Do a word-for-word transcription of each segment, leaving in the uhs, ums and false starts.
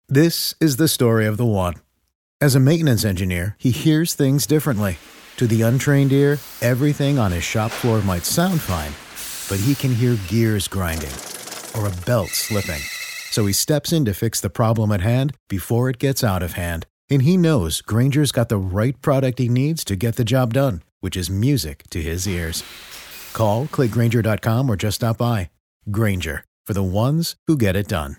This is the story of the one. As a maintenance engineer, he hears things differently. To the untrained ear, everything on his shop floor might sound fine, but he can hear gears grinding or a belt slipping. So he steps in to fix the problem at hand before it gets out of hand. And he knows Grainger's got the right product he needs to get the job done, which is music to his ears. Call, click Grainger dot com, or just stop by. Grainger, for the ones who get it done.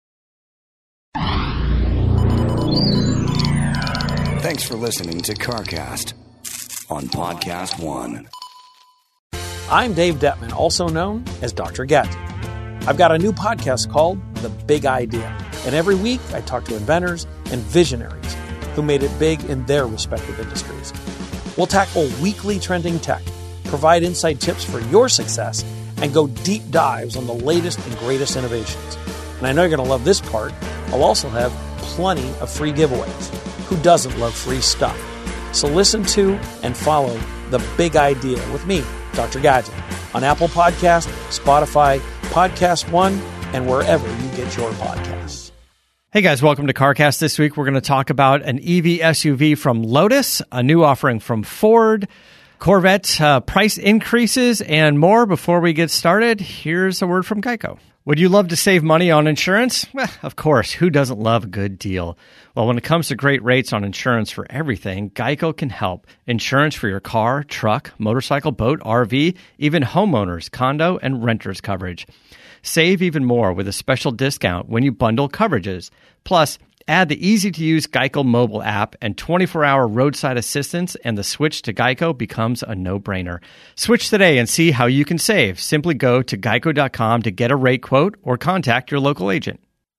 Thanks for listening to CarCast on Podcast One. I'm Dave Detman, also known as Doctor Gadget. I've got a new podcast called The Big Idea, and every week I talk to inventors and visionaries who made it big in their respective industries. We'll tackle weekly trending tech, provide inside tips for your success, and go deep dives on the latest and greatest innovations. And I know you're going to love this part. I'll also have plenty of free giveaways. Who doesn't love free stuff? So listen to and follow The Big Idea with me, Doctor Gadget, on Apple Podcasts, Spotify, Podcast One, and wherever you get your podcasts. Hey guys, welcome to CarCast. This week we're going to talk about an E V S U V from Lotus, a new offering from Ford, Corvette uh, price increases, and more. Before we get started, here's a word from Geico. Would you love to save money on insurance? Well, of course, who doesn't love a good deal? Well, when it comes to great rates on insurance for everything, Geico can help. Insurance for your car, truck, motorcycle, boat, R V, even homeowners, condo, and renters coverage. Save even more with a special discount when you bundle coverages. Plus, add the easy-to-use Geico mobile app and twenty-four hour roadside assistance, and the switch to Geico becomes a no-brainer. Switch today and see how you can save. Simply go to geico dot com to get a rate quote or contact your local agent.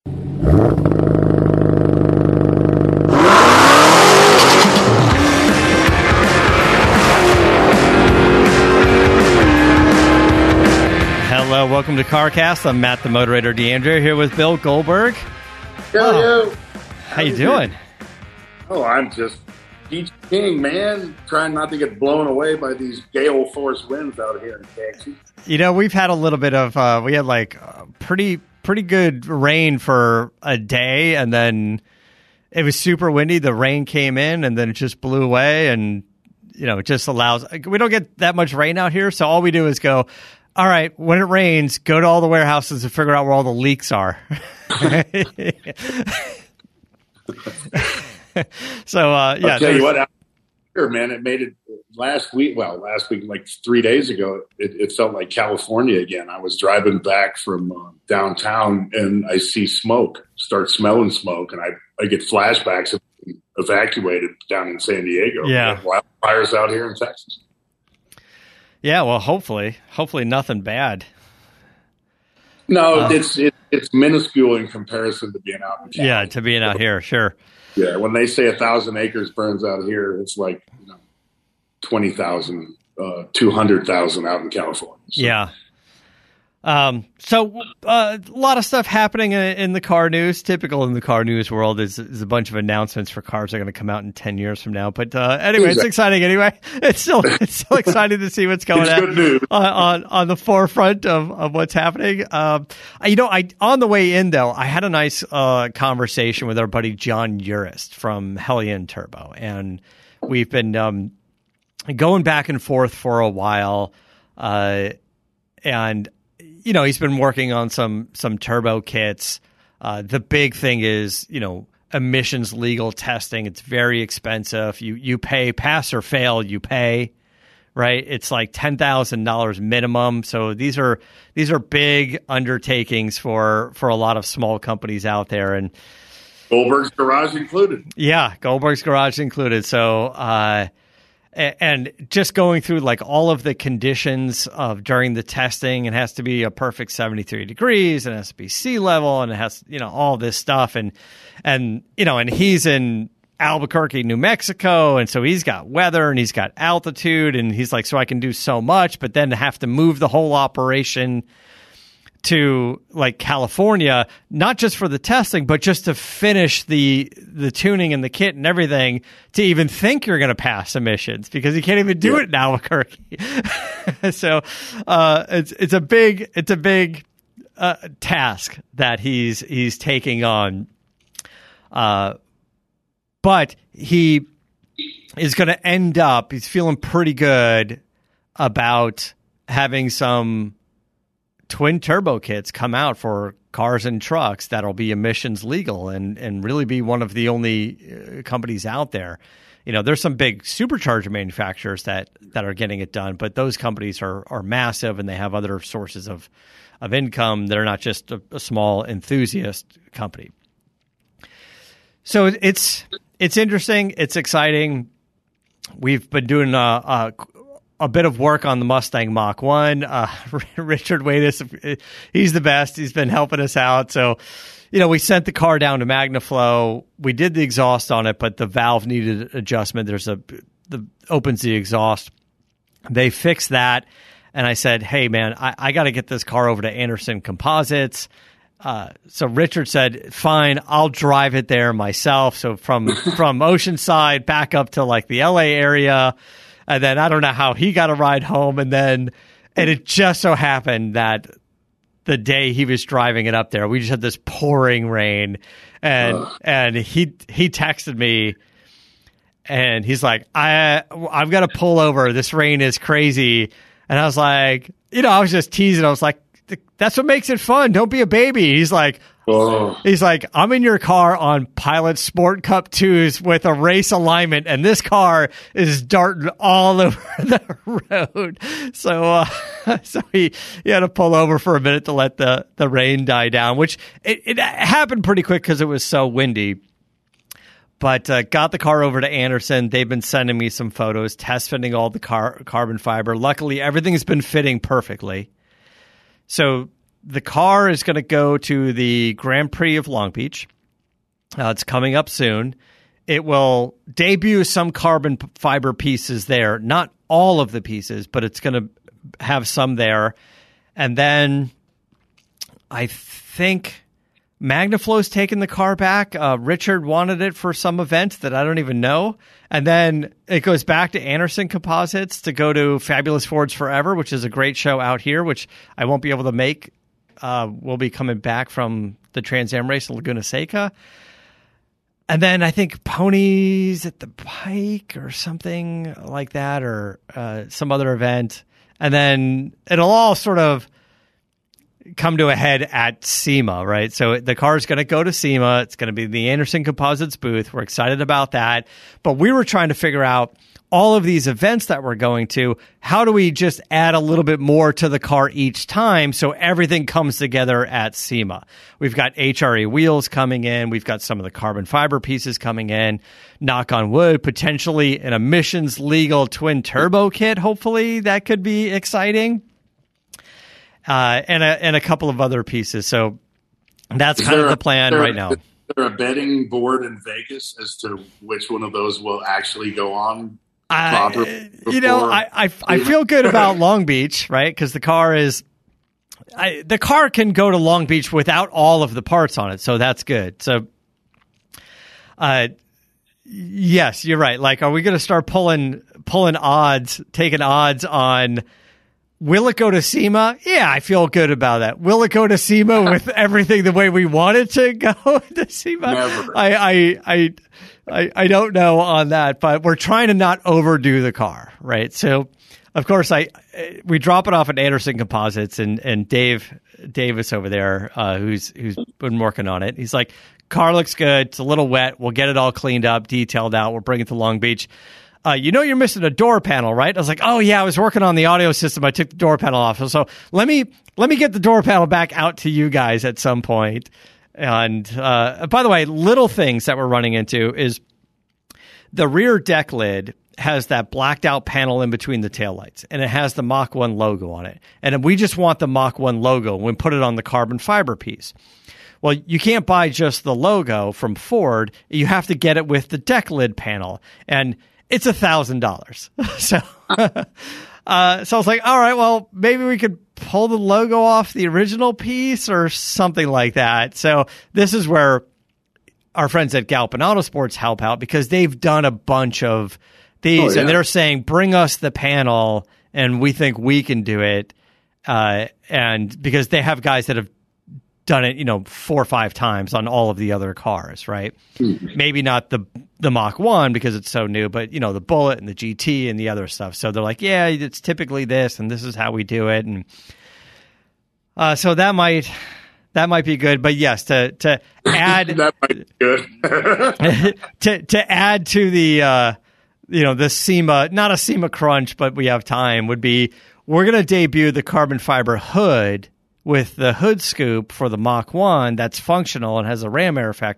Hello, welcome to CarCast. I'm Matt the Moderator DeAndre here with Bill Goldberg. Yo, oh. yo. How you doing? Oh, I'm just Peach King, man. Trying not to get blown away by these gale force winds out here in Texas. You know, we've had a little bit of, uh, we had like uh, pretty pretty good rain for a day, and then it was super windy. The rain came in, and then it just blew away, and, you know, it just allows, we don't get that much rain out here, so all we do is go, all right, when it rains, go to all the warehouses and figure out where all the leaks are. so, uh, yeah. I'll tell you what, out here, man, it made it last week. Well, last week, like three days ago, it, it felt like California again. I was driving back from uh, downtown, and I see smoke, start smelling smoke, and I, I get flashbacks of being evacuated down in San Diego. Yeah. Wildfires out here in Texas. Yeah, well, hopefully, hopefully nothing bad. No, uh, it's it, it's minuscule in comparison to being out in California. Yeah, to being out here, sure. Yeah, when they say a thousand acres burns out here, it's like, you know, twenty thousand, uh, two hundred thousand out in California. So. Yeah. Um, so uh, a lot of stuff happening in, in the car news. Typical in the car news world is, is a bunch of announcements for cars that are going to come out in ten years from now. But uh, anyway, exactly. It's exciting anyway. It's still it's still exciting to see what's going on, on on on the forefront of, of what's happening. Um, you know, I on the way in though, I had a nice uh, conversation with our buddy John Urist from Hellion Turbo, and we've been um, going back and forth for a while, uh, and. You know, he's been working on some some turbo kits. Uh, the big thing is, you know, emissions legal testing. It's very expensive. You you pay, pass or fail, you pay, right? It's like ten thousand dollars minimum. So these are these are big undertakings for for a lot of small companies out there. And Goldberg's Garage included. Yeah, Goldberg's Garage included. So, uh, and just going through like all of the conditions of during the testing, it has to be a perfect seventy-three degrees, and it has to be sea level, and it has, you know, all this stuff. And, and, you know, and he's in Albuquerque, New Mexico. And so he's got weather and he's got altitude, and he's like, so I can do so much, but then have to move the whole operation to like California, not just for the testing, but just to finish the the tuning and the kit and everything to even think you're going to pass emissions, because you can't even do yeah. it in Albuquerque. so uh, it's it's a big it's a big uh, task that he's he's taking on. Uh, but he is going to end up, he's feeling pretty good about having some twin turbo kits come out for cars and trucks that'll be emissions legal and, and really be one of the only uh, companies out there. You know, there's some big supercharger manufacturers that, that are getting it done, but those companies are are massive and they have other sources of, of income. They're not just a, a small enthusiast company. So it's it's interesting. It's exciting. We've been doing a, a, a bit of work on the Mustang Mach one. Uh, Richard Wadis, he's the best. He's been helping us out. So, you know, we sent the car down to MagnaFlow. We did the exhaust on it, but the valve needed adjustment. There's a the opens the exhaust. They fixed that, and I said, "Hey, man, I, I got to get this car over to Anderson Composites." Uh, so Richard said, "Fine, I'll drive it there myself." So from from Oceanside back up to like the L A area, and then I don't know how he got a ride home, and then and it just so happened that the day he was driving it up there, we just had this pouring rain, and uh. and he he texted me, and he's like, I I've got to pull over. This rain is crazy, and I was like, you know, I was just teasing. I was like, that's what makes it fun. Don't be a baby. He's like, oh. he's like, I'm in your car on Pilot Sport Cup twos with a race alignment, and this car is darting all over the road. So, uh, so he, he had to pull over for a minute to let the, the rain die down, which it, it happened pretty quick because it was so windy. But uh, got the car over to Anderson. They've been sending me some photos, test fitting all the car, carbon fiber. Luckily, everything's been fitting perfectly. So the car is going to go to the Grand Prix of Long Beach. Uh, it's coming up soon. It will debut some carbon fiber pieces there. Not all of the pieces, but it's going to have some there. And then I think MagnaFlow's taking the car back. Uh, Richard wanted it for some event that I don't even know. And then it goes back to Anderson Composites to go to Fabulous Fords Forever, which is a great show out here, which I won't be able to make. Uh, we'll be coming back from the Trans Am race in Laguna Seca. And then I think Ponies at the Pike or something like that, or uh, some other event. And then it'll all sort of come to a head at SEMA, right? So the car is going to go to SEMA. It's going to be the Anderson Composites booth. We're excited about that. But we were trying to figure out all of these events that we're going to, how do we just add a little bit more to the car each time so everything comes together at SEMA? We've got H R E wheels coming in. We've got some of the carbon fiber pieces coming in. Knock on wood, potentially an emissions legal twin turbo kit. Hopefully that could be exciting. Uh, and a and a couple of other pieces. So that's is kind of the plan a, right now. Is there a betting board in Vegas as to which one of those will actually go on? I, you know, I, I I feel good about Long Beach, right? Because the car is, I, the car can go to Long Beach without all of the parts on it, so that's good. So, uh, yes, you're right. Like, are we going to start pulling pulling odds, taking odds on? Will it go to SEMA? Yeah, I feel good about that. Will it go to SEMA with everything the way we want it to go to SEMA? Never. I, I, I, I, I don't know on that, but we're trying to not overdo the car, right? So, of course, I we drop it off at Anderson Composites, and and Dave Davis over there, uh, who's who's been working on it. He's like, car looks good. It's a little wet. We'll get it all cleaned up, detailed out. We'll bring it to Long Beach. Uh, you know you're missing a door panel, right? I was like, oh, yeah, I was working on the audio system. I took the door panel off. So let me let me get the door panel back out to you guys at some point. And uh, by the way, little things that we're running into is the rear deck lid has that blacked out panel in between the taillights, and it has the Mach one logo on it. And we just want the Mach one logo when we put it on the carbon fiber piece. Well, you can't buy just the logo from Ford. You have to get it with the deck lid panel. And it's a thousand dollars. So, uh, so I was like, all right, well, maybe we could pull the logo off the original piece or something like that. So this is where our friends at Galpin Autosports help out, because they've done a bunch of these, oh, yeah. and they're saying, bring us the panel, and we think we can do it. Uh, and because they have guys that have done it, you know, four or five times on all of the other cars, right? Mm. Maybe not the the Mach one because it's so new, but, you know, the Bullet and the G T and the other stuff. So they're like, yeah, it's typically this, and this is how we do it. And uh, so that might that might be good. But yes, to to add that might be good. to to add to the uh, you know, the SEMA, not a SEMA crunch, but we have time, would be we're going to debut the carbon fiber hood with the hood scoop for the Mach one that's functional and has a ram air effect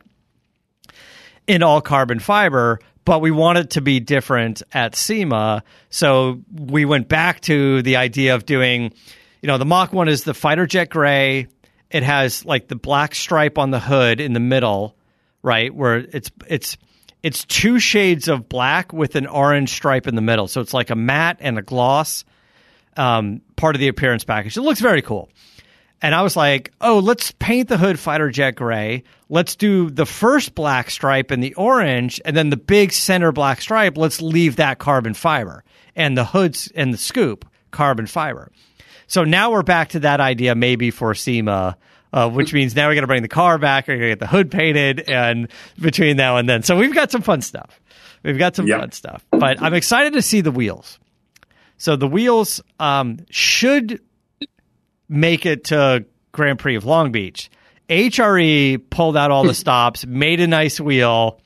in all carbon fiber, but we want it to be different at SEMA. So we went back to the idea of doing, you know, the Mach one is the fighter jet gray. It has like the black stripe on the hood in the middle, right, where it's it's it's two shades of black with an orange stripe in the middle. So it's like a matte and a gloss um, part of the appearance package. It looks very cool. And I was like, oh, let's paint the hood fighter jet gray. Let's do the first black stripe and the orange, and then the big center black stripe, let's leave that carbon fiber. And the hoods and the scoop, carbon fiber. So now we're back to that idea maybe for SEMA, uh, which means now we're going to bring the car back, we're going to get the hood painted, and between now and then. So we've got some fun stuff. We've got some yep. fun stuff. But I'm excited to see the wheels. So the wheels um, should make it to Grand Prix of Long Beach. H R E pulled out all the stops, made a nice wheel.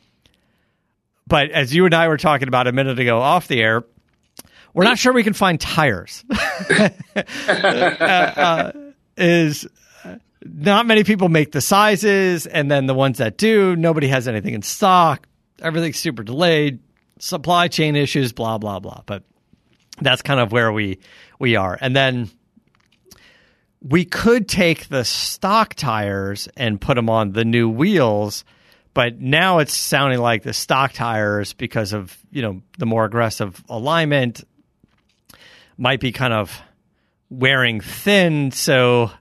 But as you and I were talking about a minute ago off the air, we're not sure we can find tires. uh, uh, is not many people make the sizes, and then the ones that do, nobody has anything in stock. Everything's super delayed, supply chain issues, blah, blah, blah. But that's kind of where we we are. And then we could take the stock tires and put them on the new wheels, but now it's sounding like the stock tires, because of, you know, the more aggressive alignment, might be kind of wearing thin. So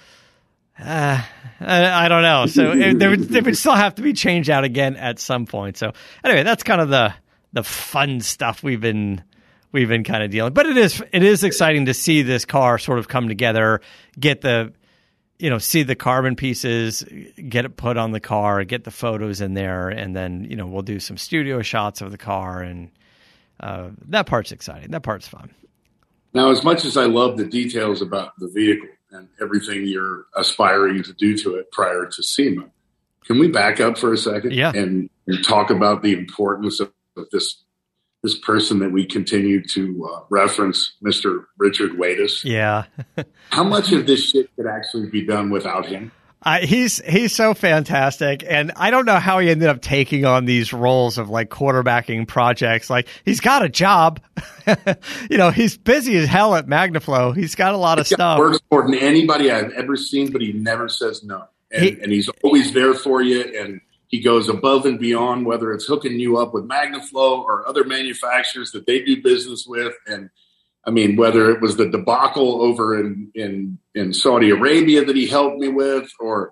uh, I, I don't know. So it, they, would, they would still have to be changed out again at some point. So anyway, that's kind of the the fun stuff we've been we've been kind of dealing. But it is it is exciting to see this car sort of come together, get the, you know, see the carbon pieces, get it put on the car, get the photos in there, and then, you know, we'll do some studio shots of the car, and uh, that part's exciting. That part's fun. Now, as much as I love the details about the vehicle and everything you're aspiring to do to it prior to SEMA, can we back up for a second yeah. and, and talk about the importance of, of this this person that we continue to uh, reference, Mister Richard Waitis? Yeah. How much of this shit could actually be done without him? Uh, he's he's so fantastic, and I don't know how he ended up taking on these roles of like quarterbacking projects. Like, he's got a job, you know, he's busy as hell at Magnaflow. He's got a lot of he stuff. Works more than anybody I've ever seen, but he never says no, and, he, and he's always there for you, and he goes above and beyond, whether it's hooking you up with Magnaflow or other manufacturers that they do business with, and I mean, whether it was the debacle over in, in, in Saudi Arabia that he helped me with, or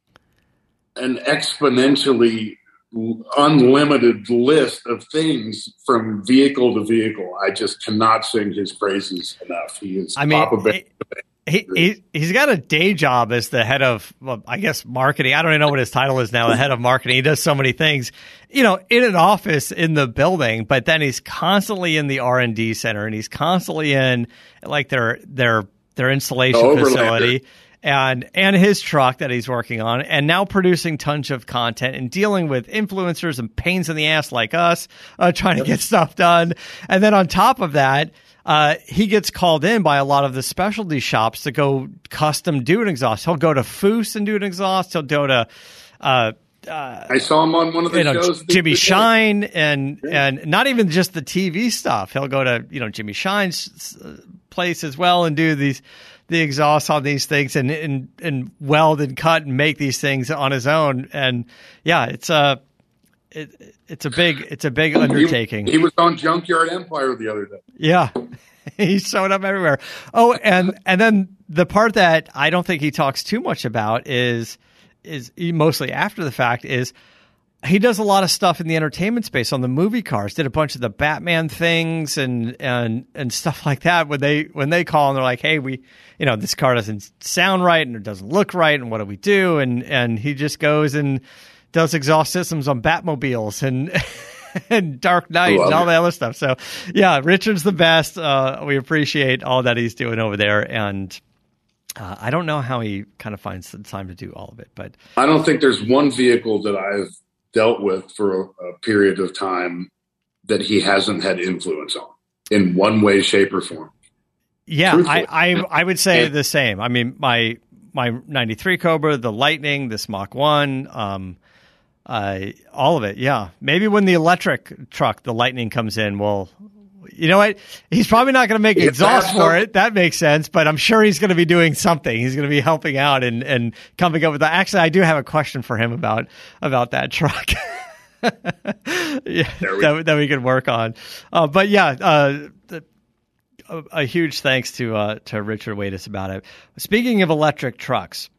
an exponentially unlimited list of things from vehicle to vehicle. I just cannot sing his praises enough. He is I mean, top of it. He, he, he's got a day job as the head of, well, I guess, marketing. I don't even know what his title is now, the head of marketing. He does so many things, you know, in an office in the building, but then he's constantly in the R and D center, and he's constantly in like their their their installation the facility and and his truck that he's working on, and now producing tons of content and dealing with influencers and pains in the ass like us, uh, trying to get stuff done. And then on top of that, Uh, he gets called in by a lot of the specialty shops to go custom do an exhaust. He'll go to Foose and do an exhaust. He'll go to, uh, uh, I saw him on one of the you know, shows. Jimmy Shine, and yeah. and not even just the T V stuff. He'll go to, you know, Jimmy Shine's place as well and do these the exhausts on these things, and and and weld and cut and make these things on his own. And yeah, it's a it, it's a big it's a big undertaking. He, he was on Junkyard Empire the other day. Yeah. He showed up everywhere. Oh, and and then the part that I don't think he talks too much about is is mostly after the fact is he does a lot of stuff in the entertainment space on the movie cars. Did a bunch of the Batman things and and and stuff like that. When they when they call and they're like, "Hey, we, you know, this car doesn't sound right and it doesn't look right, and what do we do?" And and he just goes and does exhaust systems on Batmobiles and and Dark Knight and all the other stuff. So yeah, Richard's the best. Uh, we appreciate all that he's doing over there, and uh, I don't know how he kind of finds the time to do all of it, but I don't think there's one vehicle that I've dealt with for a, a period of time that he hasn't had influence on in one way, shape, or form. Yeah, I, I I would say yeah. the same. I mean, my my ninety-three Cobra, the Lightning, this Mach one, um, uh, all of it. Yeah, maybe when the electric truck, the Lightning, comes in, well, you know what? He's probably not going to make exhaust for it. That makes sense, but I'm sure he's going to be doing something. He's going to be helping out and, and coming up with that. Actually, I do have a question for him about about that truck. yeah, we that, that we could work on. Uh, but yeah, uh, the, a, a huge thanks to uh, to Richard Waitis about it. Speaking of electric trucks,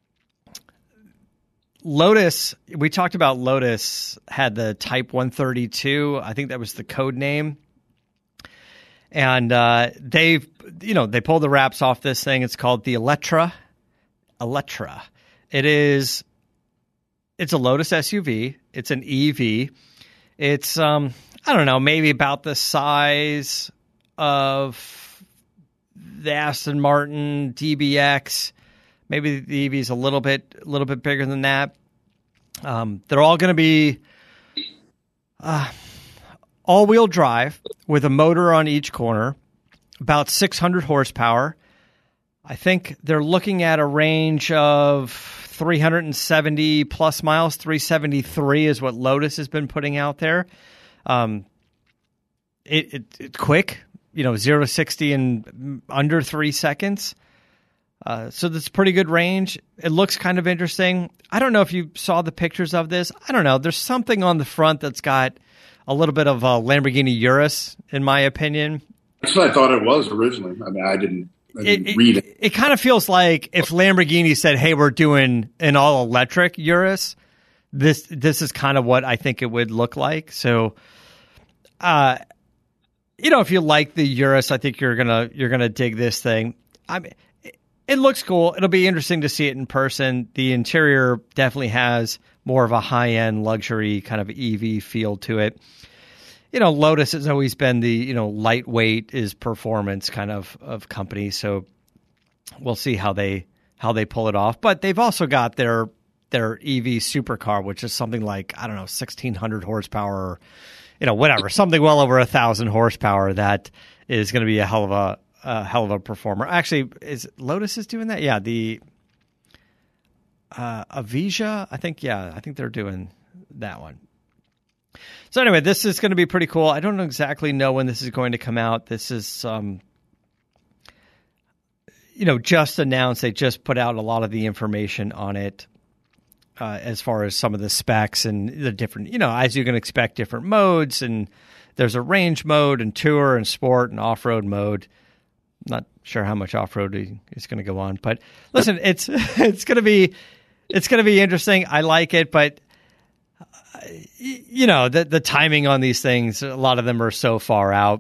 Lotus, we talked about Lotus had the Type one thirty-two. I think that was the code name. And uh, they've, you know, they pulled the wraps off this thing. It's called the Electra. Electra. It is, it's a Lotus S U V. It's an E V. It's, um, I don't know, maybe about the size of the Aston Martin D B X. Maybe the E V is a little bit, a little bit bigger than that. Um, they're all going to be uh, all-wheel drive with a motor on each corner, about six hundred horsepower. I think they're looking at a range of three hundred seventy plus miles. three seventy-three is what Lotus has been putting out there. Um, it, it, it's quick, you know, zero to sixty in under three seconds. Uh, so that's pretty good range. It looks kind of interesting. I don't know if you saw the pictures of this. I don't know. There's something on the front that's got a little bit of a Lamborghini Urus, in my opinion. That's what I thought it was originally. I mean, I didn't, I didn't it, read it. It, it kind of feels like if Lamborghini said, "Hey, we're doing an all-electric Urus," this this is kind of what I think it would look like. So, uh, you know, if you like the Urus, I think you're gonna you're gonna dig this thing. I mean, it, it looks cool. It'll be interesting to see it in person. The interior definitely has more of a high-end luxury kind of E V feel to it. You know, Lotus has always been the, you know, lightweight is performance kind of, of company. So we'll see how they how they pull it off. But they've also got their their E V supercar, which is something like, I don't know, sixteen hundred horsepower, or, you know, whatever, something well over a thousand horsepower that is going to be a hell of a, a hell of a performer. Actually, is Lotus is doing that? Yeah, the Uh, Avija, I think, yeah, I think they're doing that one. So anyway, this is going to be pretty cool. I don't exactly know when this is going to come out. This is, um, you know, just announced. They just put out a lot of the information on it uh, as far as some of the specs and the different, you know, as you can expect, different modes. And there's a range mode and tour and sport and off-road mode. Not sure how much off-road is going to go on, but listen, it's it's going to be it's going to be interesting. I like it, but uh, you know, the the timing on these things, a lot of them are so far out.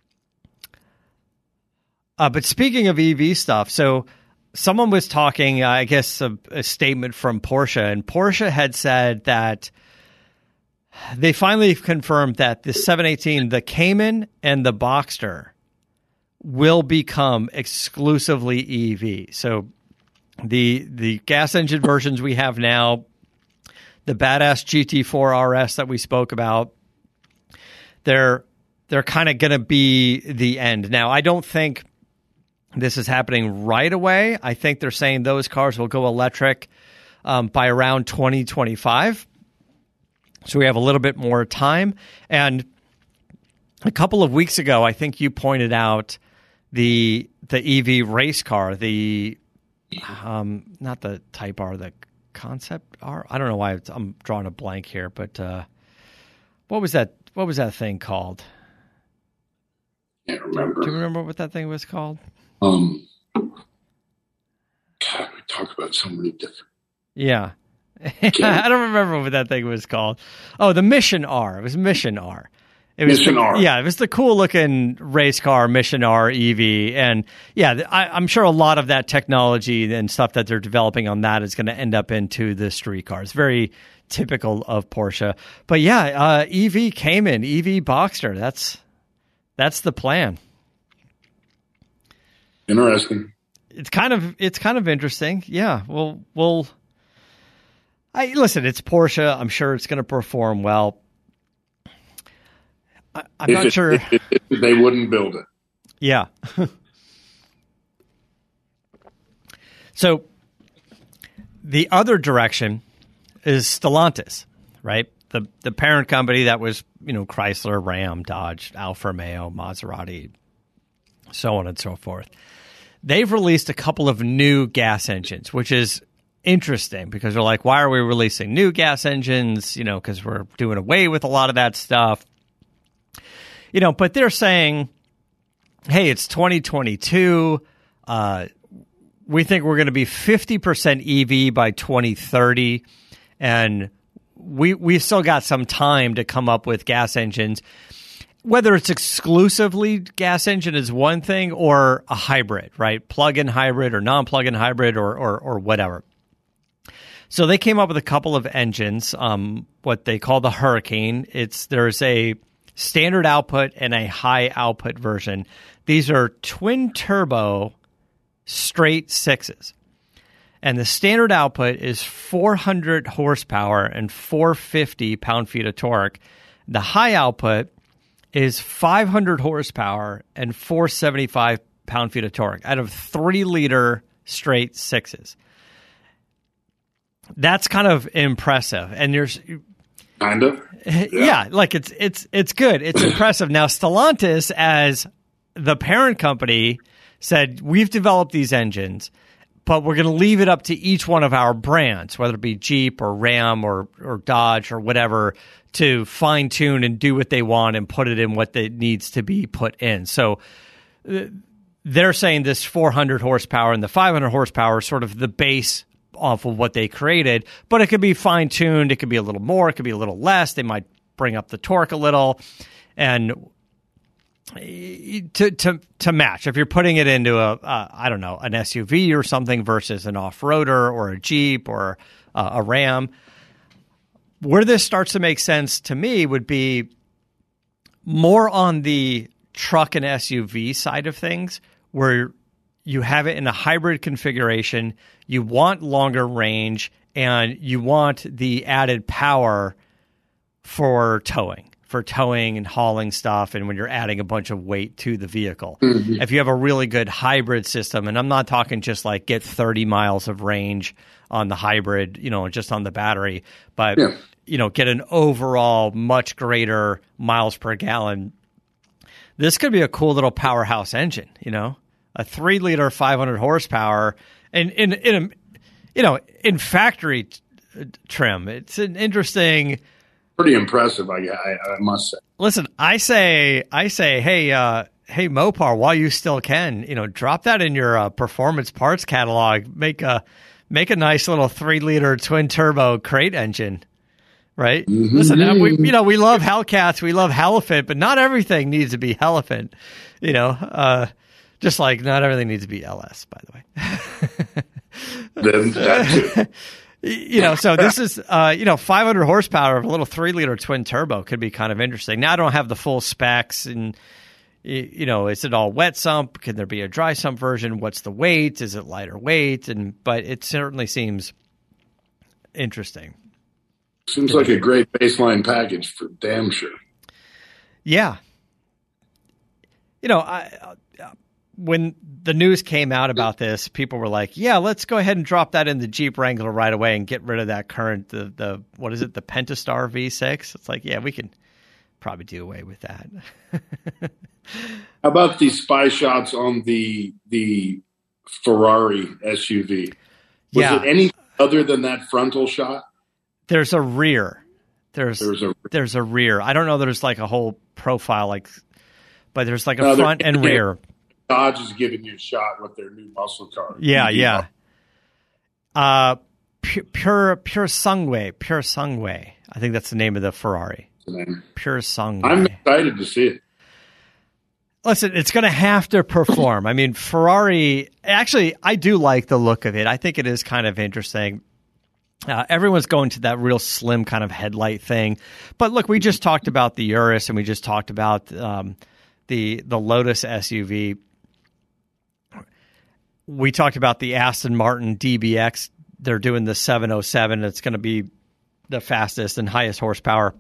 Uh, but speaking of E V stuff, so someone was talking, uh, I guess, a, a statement from Porsche, and Porsche had said that they finally confirmed that the seven eighteen, the Cayman, and the Boxster will become exclusively E V. So the the gas engine versions we have now, the badass G T four R S that we spoke about, they're they're kind of going to be the end. Now, I don't think this is happening right away. I think they're saying those cars will go electric um, by around twenty twenty-five. So we have a little bit more time. And a couple of weeks ago, I think you pointed out the the E V race car, the um, not the Type R, the Concept R. I don't know why I'm drawing a blank here, but uh, what was that? What was that thing called? Can't remember. Do you remember what that thing was called? Um, God, we talk about so many different. Yeah, I don't remember what that thing was called. Oh, the Mission R. It was Mission R. It was Mission the, R. Yeah, it was the cool looking race car, Mission R E V. And yeah, I, I'm sure a lot of that technology and stuff that they're developing on that is going to end up into the street cars. Very typical of Porsche. But yeah, uh, E V Cayman, E V Boxster. That's that's the plan. Interesting. It's kind of it's kind of interesting. Yeah. Well, we'll. I listen. It's Porsche. I'm sure it's going to perform well. I, I'm if not it, sure if it, if they wouldn't build it. Yeah. So the other direction is Stellantis, right? The the parent company that was, you know, Chrysler, Ram, Dodge, Alfa Romeo, Maserati, so on and so forth. They've released a couple of new gas engines, which is interesting because they're like, why are we releasing new gas engines? You know, because we're doing away with a lot of that stuff. You know, but they're saying, hey, it's twenty twenty-two. Uh, we think we're going to be fifty percent E V by twenty thirty. And we, we've still got some time to come up with gas engines. Whether it's exclusively gas engine is one thing or a hybrid, right? Plug-in hybrid or non-plug-in hybrid or, or, or whatever. So they came up with a couple of engines, um, what they call the Hurricane. It's there's a standard output and a high output version. These are twin turbo straight sixes. And the standard output is four hundred horsepower and four hundred fifty pound-feet of torque. The high output is five hundred horsepower and four hundred seventy-five pound-feet of torque out of three liter straight sixes. That's kind of impressive. And there's Kind of. Yeah. Yeah, like it's it's it's good. It's impressive. Now, Stellantis, as the parent company, said, we've developed these engines, but we're going to leave it up to each one of our brands, whether it be Jeep or Ram or, or Dodge or whatever, to fine-tune and do what they want and put it in what it needs to be put in. So uh, they're saying this four hundred horsepower and the five hundred horsepower is sort of the base off of what they created, but it could be fine-tuned. It could be a little more. It could be a little less. They might bring up the torque a little. And to to to match, if you're putting it into a, uh, I don't know, an S U V or something versus an off-roader or a Jeep or uh, a Ram, where this starts to make sense to me would be more on the truck and S U V side of things, where you have it in a hybrid configuration, you want longer range, and you want the added power for towing, for towing and hauling stuff, and when you're adding a bunch of weight to the vehicle. Mm-hmm. If you have a really good hybrid system, and I'm not talking just like get thirty miles of range on the hybrid, you know, just on the battery, but, yeah. you know, get an overall much greater miles per gallon. This could be a cool little powerhouse engine, you know? A three liter, five hundred horsepower, and in in a, you know, in factory t- trim. It's an interesting, pretty impressive. I, I, I must say. Listen, I say, I say, hey, uh, hey, Mopar, while you still can, you know, drop that in your uh, performance parts catalog. Make a make a nice little three liter twin turbo crate engine. Right? Mm-hmm. Listen, we you know we love Hellcats, we love Hellefant, but not everything needs to be Hellefant. You know. Uh, Just like not everything needs to be L S, by the way. Then that too. You know, so this is, uh, you know, five hundred horsepower of a little three liter twin turbo could be kind of interesting. Now I don't have the full specs, and you know, is it all wet sump? Can there be a dry sump version? What's the weight? Is it lighter weight? And but it certainly seems interesting. Seems like a great baseline package for damn sure. Yeah. You know, I. Uh, When the news came out about this, people were like, yeah, let's go ahead and drop that in the Jeep Wrangler right away and get rid of that current, the, the what is it, the Pentastar V six? It's like, yeah, we can probably do away with that. How about the spy shots on the the Ferrari S U V? Was yeah. it any other than that frontal shot? There's a rear. There's, there's, a, there's a rear. I don't know there's like a whole profile, like, but there's like a no, front and rear. Dodge is giving you a shot with their new muscle car. Yeah, yeah. Uh, Pure Pure, Pure Sangway. Pure Sangway. I think that's the name of the Ferrari. Pure Sangway. I'm excited to see it. Listen, it's going to have to perform. I mean, Ferrari, actually, I do like the look of it. I think it is kind of interesting. Uh, everyone's going to that real slim kind of headlight thing. But look, we just talked about the Urus and we just talked about um, the the Lotus S U V. We talked about the Aston Martin D B X. They're doing the seven oh seven. It's going to be the fastest and highest horsepower.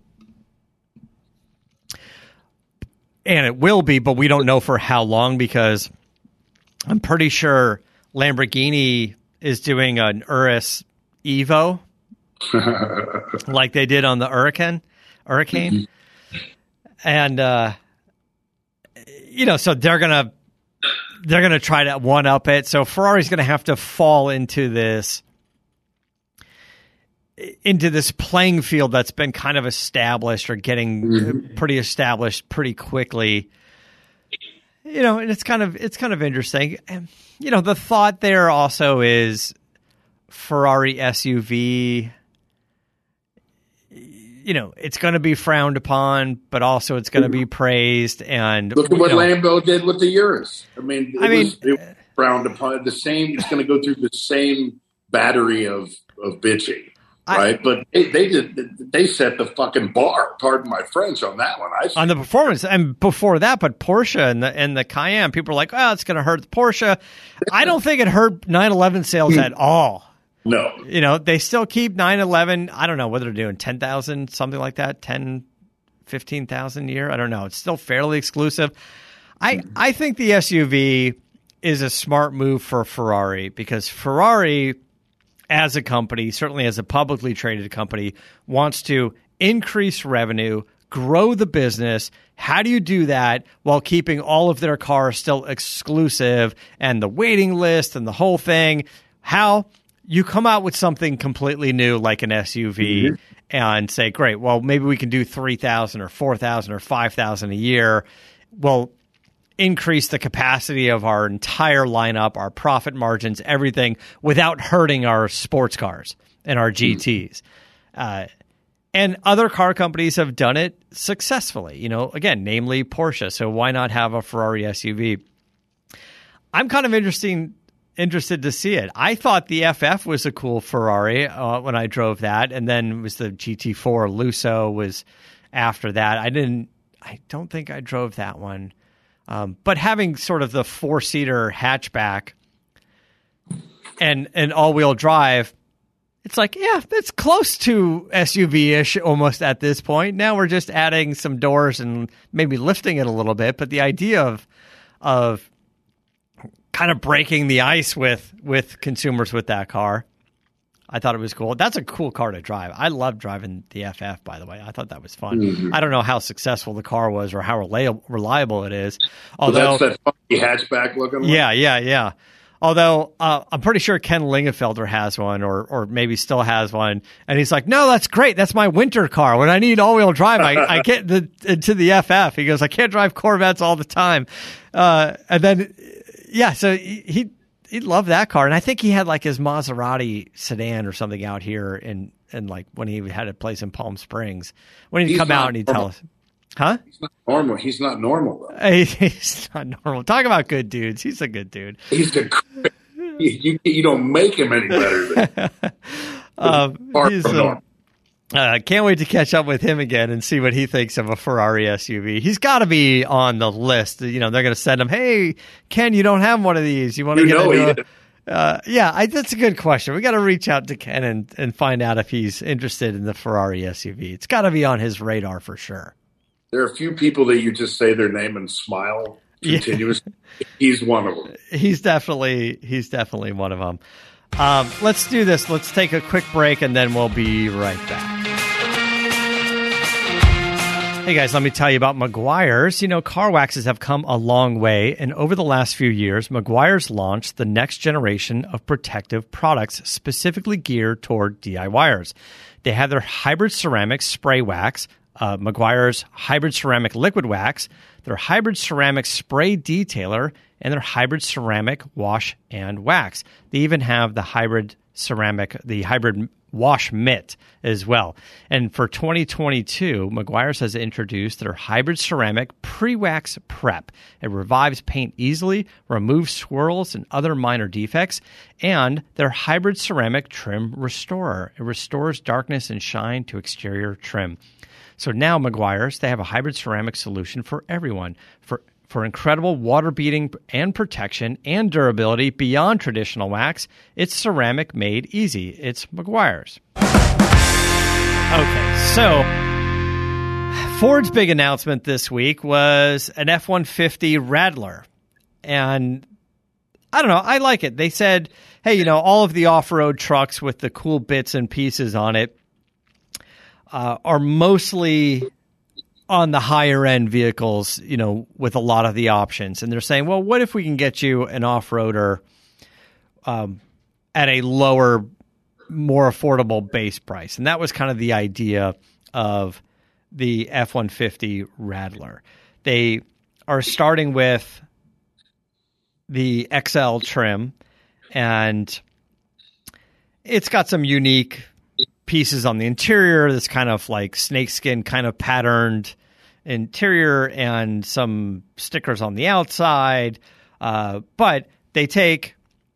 And it will be, but we don't know for how long because I'm pretty sure Lamborghini is doing an Urus Evo like they did on the Hurricane. Hurricane. And, uh, you know, so they're going to they're going to try to one-up it. So Ferrari's going to have to fall into this into this playing field that's been kind of established or getting mm-hmm. pretty established pretty quickly. You know, and it's kind of it's kind of interesting. And, you know, the thought there also is Ferrari S U V, you know, it's going to be frowned upon, but also it's going to be praised. And look at what know, Lambo did with the Urus. I mean, it I mean, was, it was frowned upon. The same, it's going to go through the same battery of of bitching, right? I, but they, they did they set the fucking bar. Pardon my French on that one. I on the performance, and before that, but Porsche and the and the Cayenne, people are like, oh, it's going to hurt the Porsche. I don't think it hurt nine eleven sales at all. No. You know, they still keep nine eleven. I don't know what they're doing, ten thousand, something like that, ten, fifteen thousand a year. I don't know. It's still fairly exclusive. I, I think the S U V is a smart move for Ferrari because Ferrari, as a company, certainly as a publicly traded company, wants to increase revenue, grow the business. How do you do that while keeping all of their cars still exclusive and the waiting list and the whole thing? How? You come out with something completely new like an S U V mm-hmm. and say, great, well, maybe we can do three thousand or four thousand or five thousand a year. We'll increase the capacity of our entire lineup, our profit margins, everything, without hurting our sports cars and our G Ts. Mm-hmm. Uh, and other car companies have done it successfully, you know, again, namely Porsche. So why not have a Ferrari S U V? I'm kind of interesting. Interested to see it. I thought the F F was a cool Ferrari uh, when I drove that, and then it was the G T four Lusso was after that. I didn't. I don't think I drove that one, um, but having sort of the four seater hatchback and an all wheel drive, it's like yeah, it's close to S U V ish almost at this point. Now we're just adding some doors and maybe lifting it a little bit, but the idea of of kind of breaking the ice with with consumers with that car. I thought it was cool. That's a cool car to drive. I love driving the F F, by the way. I thought that was fun. Mm-hmm. I don't know how successful the car was or how rela- reliable it is. Although, so that's that funky hatchback looking one? Yeah, yeah, yeah. Although uh, I'm pretty sure Ken Lingenfelter has one or or maybe still has one. And he's like, no, that's great. That's my winter car. When I need all-wheel drive, I, I get the, into the F F. He goes, I can't drive Corvettes all the time. Uh, and then... Yeah, so he he loved that car, and I think he had like his Maserati sedan or something out here, in and like when he had a place in Palm Springs, when he'd he's come out and he'd normal. tell us, huh? He's not normal. He's not normal though. He, he's not normal. Talk about good dudes. He's a good dude. He's a you you don't make him any better than. um, he's uh, Uh, can't wait to catch up with him again and see what he thinks of a Ferrari S U V. He's got to be on the list. You know, they're going to send him, hey, Ken, you don't have one of these. You want to you get know into a, uh, Yeah, I, that's a good question. We got to reach out to Ken and, and find out if he's interested in the Ferrari S U V. It's got to be on his radar for sure. There are a few people that you just say their name and smile continuously. Yeah. He's one of them. He's definitely, he's definitely one of them. Um, let's do this. Let's take a quick break, and then we'll be right back. Hey guys, let me tell you about Meguiar's. You know, car waxes have come a long way, and over the last few years, Meguiar's launched the next generation of protective products specifically geared toward DIYers. They have their hybrid ceramic spray wax, uh, Meguiar's hybrid ceramic liquid wax, their hybrid ceramic spray detailer, and their hybrid ceramic wash and wax. They even have the hybrid ceramic, the hybrid wash mitt as well. And for twenty twenty-two, Meguiar's has introduced their hybrid ceramic pre-wax prep. It revives paint easily, removes swirls and other minor defects, and their hybrid ceramic trim restorer. It restores darkness and shine to exterior trim. So now Meguiar's, they have a hybrid ceramic solution for everyone. For For incredible water beating and protection and durability beyond traditional wax, it's ceramic made easy. It's Meguiar's. Okay, so Ford's big announcement this week was an F one fifty Rattler. And I don't know, I like it. They said, hey, you know, all of the off-road trucks with the cool bits and pieces on it uh, are mostly on the higher end vehicles, you know, with a lot of the options. And they're saying, well, what if we can get you an off-roader um, at a lower, more affordable base price? And that was kind of the idea of the F one fifty Rattler. They are starting with the X L trim, and it's got some unique pieces on the interior, this kind of like snakeskin kind of patterned interior, and some stickers on the outside. Uh, but they take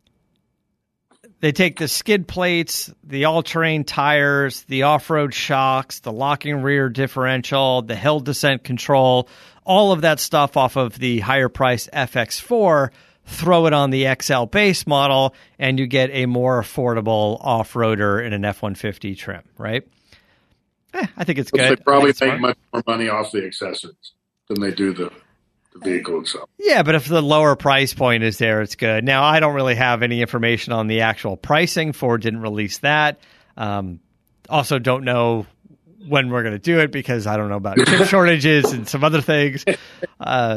they take the skid plates, the all-terrain tires, the off-road shocks, the locking rear differential, the hill descent control, all of that stuff off of the higher-priced F X four, throw it on the X L base model, and you get a more affordable off-roader in an F one fifty trim, right? Eh, I think it's good. They probably make smart. much more money off the accessories than they do the, the vehicle itself. Yeah, but if the lower price point is there, it's good. Now, I don't really have any information on the actual pricing. Ford didn't release that. Um, also, don't know when we're going to do it because I don't know about chip shortages and some other things. Uh,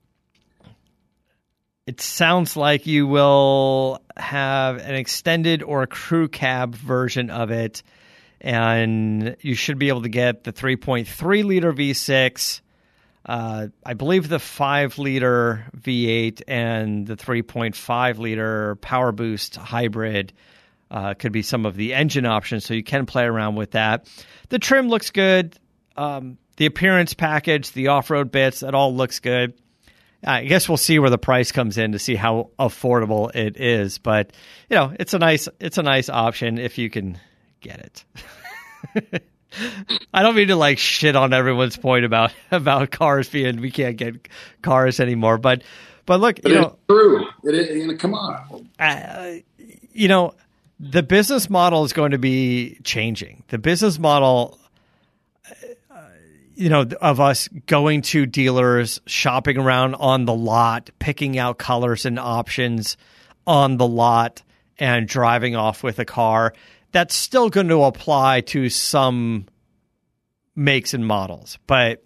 It sounds like you will have an extended or a crew cab version of it, and you should be able to get the three point three liter V six, uh, I believe the five liter V eight, and the three point five liter Power Boost hybrid uh, could be some of the engine options, so you can play around with that. The trim looks good. Um, the appearance package, the off-road bits, that all looks good. I guess we'll see where the price comes in to see how affordable it is, but you know, it's a nice it's a nice option if you can get it. I don't mean to like shit on everyone's point about about cars being we can't get cars anymore, but but look, but you it's know, true. It is, you know, come on. Uh, you know, the business model is going to be changing. The business model, you know, of us going to dealers, shopping around on the lot, picking out colors and options on the lot, and driving off with a car, that's still going to apply to some makes and models. But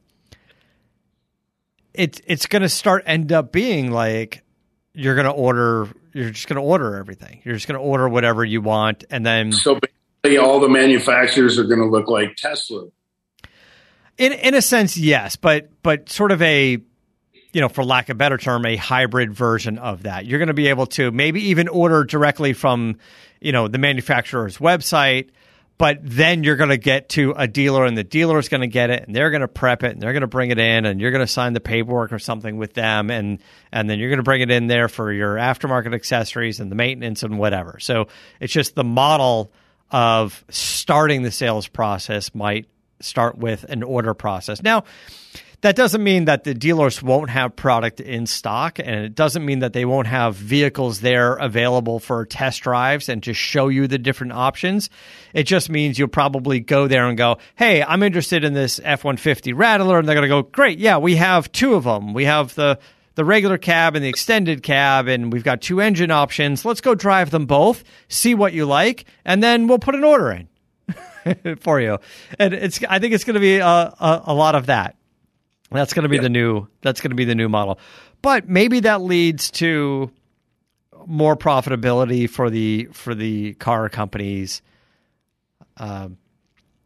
it, it's going to start end up being like you're going to order, you're just going to order everything. You're just going to order whatever you want. And then So basically all the manufacturers are going to look like Tesla. In in a sense, yes, but but sort of a, you know, for lack of a better term, a hybrid version of that. You're going to be able to maybe even order directly from, you know, the manufacturer's website, but then you're going to get to a dealer, and the dealer is going to get it, and they're going to prep it, and they're going to bring it in, and you're going to sign the paperwork or something with them, and and then you're going to bring it in there for your aftermarket accessories and the maintenance and whatever. So it's just the model of starting the sales process might start with an order process. Now, that doesn't mean that the dealers won't have product in stock, and it doesn't mean that they won't have vehicles there available for test drives and to show you the different options. It just means you'll probably go there and go, hey, I'm interested in this F one fifty Rattler, and they're going to go, great, yeah, we have two of them. We have the the regular cab and the extended cab, and we've got two engine options. Let's go drive them both, see what you like, and then we'll put an order in for you. And it's I think it's going to be a, a, a lot of that. That's going to be yeah. the new. That's going to be the new model, but maybe that leads to more profitability for the for the car companies. Um,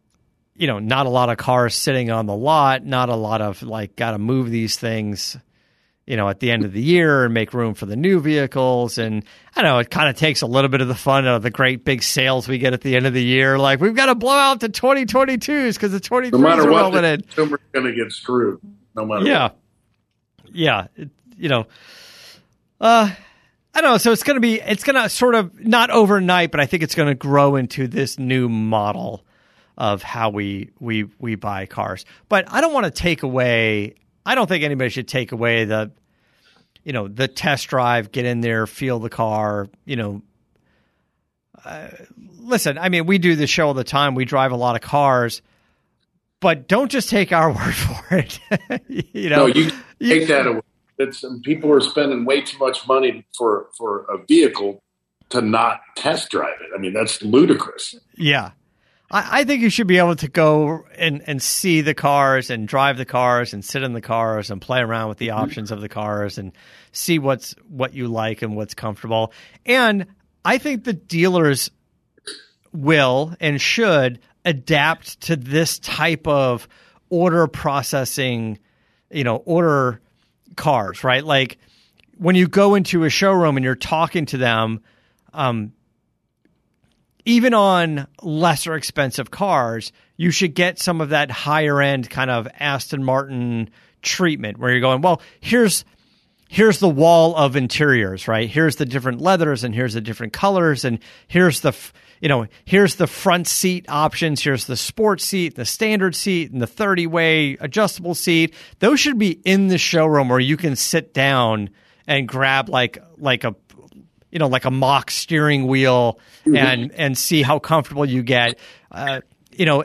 you know, not a lot of cars sitting on the lot, not a lot of like got to move these things, you know, at the end of the year and make room for the new vehicles. And I know it kind of takes a little bit of the fun out of the great big sales we get at the end of the year. Like we've got to blow out the twenty twenty-twos because the twenty-threes no matter are what, rolling in. The consumer's going to get screwed no matter yeah. what. Yeah. It, you know, uh, I don't know. So it's going to be, it's going to sort of not overnight, but I think it's going to grow into this new model of how we, we, we buy cars. But I don't want to take away, I don't think anybody should take away the, you know, the test drive, get in there, feel the car, you know. Uh, listen, I mean, we do this show all the time. We drive a lot of cars, but don't just take our word for it. you know, no, you take that away. It's, people are spending way too much money for, for a vehicle to not test drive it. I mean, that's ludicrous. Yeah. I, I think you should be able to go and, and see the cars and drive the cars and sit in the cars and play around with the mm-hmm. options of the cars and see what's what you like and what's comfortable. And I think the dealers will and should adapt to this type of order processing, you know, order cars, right? Like when you go into a showroom and you're talking to them, um, even on lesser expensive cars, you should get some of that higher end kind of Aston Martin treatment where you're going, well, here's here's the wall of interiors, right? Here's the different leathers and here's the different colors and here's the, you know, here's the front seat options. Here's the sports seat, the standard seat, and the thirty-way adjustable seat. Those should be in the showroom where you can sit down and grab like like a, you know, like a mock steering wheel and and see how comfortable you get. Uh, you know,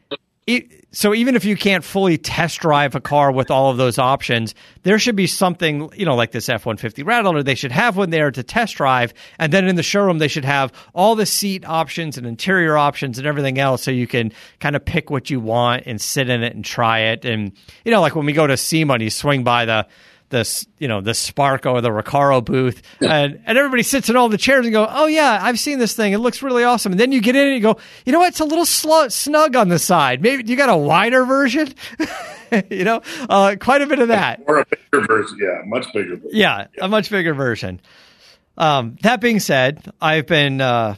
it, so even if you can't fully test drive a car with all of those options, there should be something, you know, like this F one fifty Rattler. They should have one there to test drive, and then in the showroom they should have all the seat options and interior options and everything else, so you can kind of pick what you want and sit in it and try it. And you know, like when we go to SEMA and you swing by the this, you know, the Sparco or the Recaro booth, and, and everybody sits in all the chairs and go, oh yeah, I've seen this thing. It looks really awesome. And then you get in and you go, you know what? It's a little sl- snug on the side. Maybe you got a wider version, you know, uh, quite a bit of that. Or a bigger version. Yeah. Much bigger. Version. Yeah, yeah. A much bigger version. Um, that being said, I've been, uh,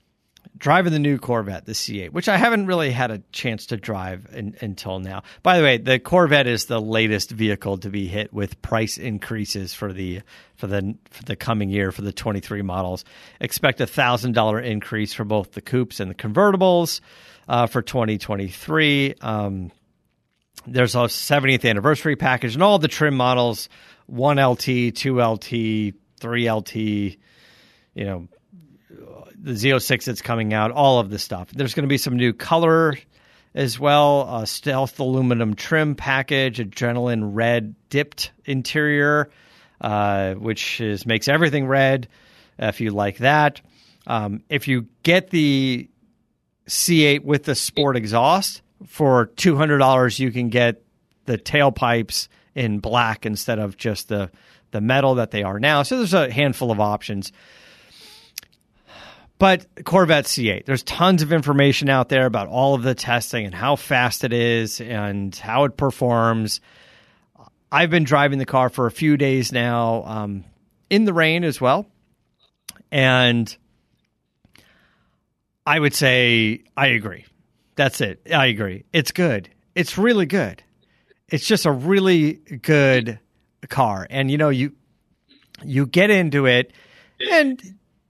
driving the new Corvette, the C eight, which I haven't really had a chance to drive in, until now. By the way, the Corvette is the latest vehicle to be hit with price increases for the for the for the coming year for the twenty-three models. Expect a thousand dollar increase for both the coupes and the convertibles uh, for twenty twenty-three. Um, there's a seventieth anniversary package and all the trim models: one L T, two L T, three L T. You know, the Z oh six that's coming out, all of this stuff. There's going to be some new color as well, a stealth aluminum trim package, adrenaline red dipped interior, uh, which is makes everything red if you like that. Um, if you get the C eight with the sport exhaust, for two hundred dollars you can get the tailpipes in black instead of just the, the metal that they are now. So there's a handful of options. But Corvette C eight, there's tons of information out there about all of the testing and how fast it is and how it performs. I've been driving the car for a few days now, um, in the rain as well. And I would say I agree. That's it. I agree. It's good. It's really good. It's just a really good car. And, you know, you you get into it and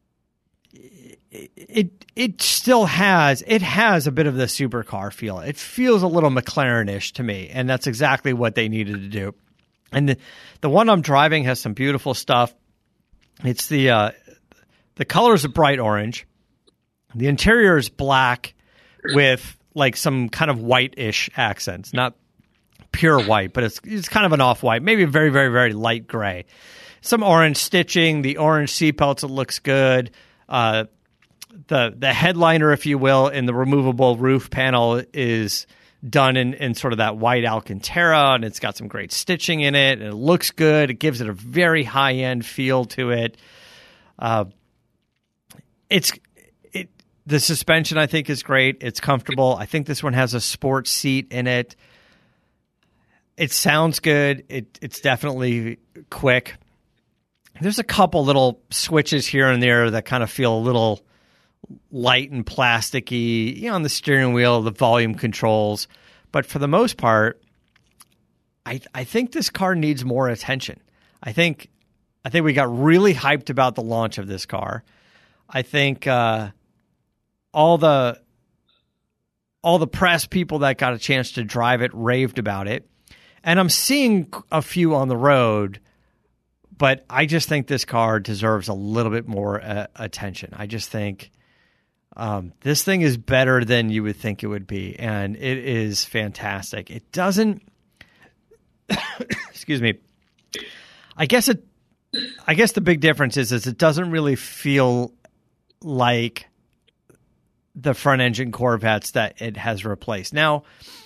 It it still has it has a bit of the supercar feel. It feels a little McLaren-ish to me, and that's exactly what they needed to do. And the, the one I'm driving has some beautiful stuff. It's the uh, the color is a bright orange. The interior is black with like some kind of white-ish accents, not pure white, but it's it's kind of an off-white, maybe a very very very light gray. Some orange stitching, the orange seatbelts. It looks good. Uh, The the headliner, if you will, in the removable roof panel is done in, in sort of that white Alcantara, and it's got some great stitching in it, and it looks good. It gives it a very high-end feel to it. Uh, it's it The suspension, I think, is great. It's comfortable. I think this one has a sports seat in it. It sounds good. It, it's definitely quick. There's a couple little switches here and there that kind of feel a little light and plasticky, you know, on the steering wheel, the volume controls. But for the most part, I I think this car needs more attention. I think I think we got really hyped about the launch of this car. I think uh, all the all the press people that got a chance to drive it raved about it. And I'm seeing a few on the road, but I just think this car deserves a little bit more uh, attention. I just think um, this thing is better than you would think it would be, and it is fantastic. It doesn't excuse me. I guess it I guess the big difference is is it doesn't really feel like the front engine Corvettes that it has replaced. Now,